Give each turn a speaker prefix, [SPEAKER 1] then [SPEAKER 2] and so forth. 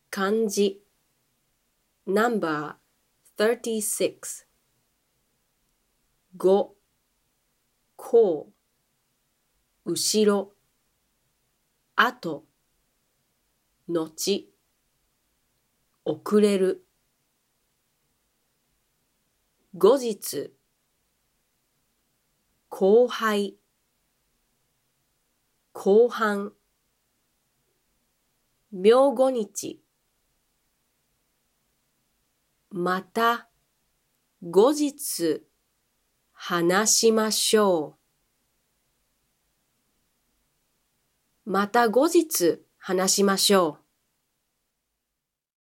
[SPEAKER 1] 漢字 No.36 後後後ろ後後遅れる後日後輩後半明後日また後日話しましょう。また後日話しましょう。